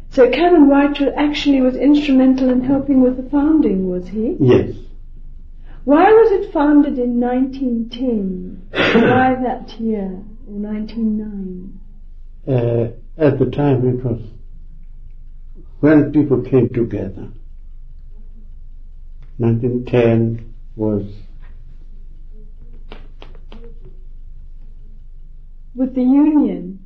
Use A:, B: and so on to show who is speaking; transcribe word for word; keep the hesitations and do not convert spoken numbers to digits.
A: So Canon White actually was instrumental in helping with the founding, was he?
B: Yes.
A: Why was it founded in nineteen ten? Why that year, or nineteen oh nine?
B: Uh, at the time it was when people came together. nineteen ten was...
A: With the Union?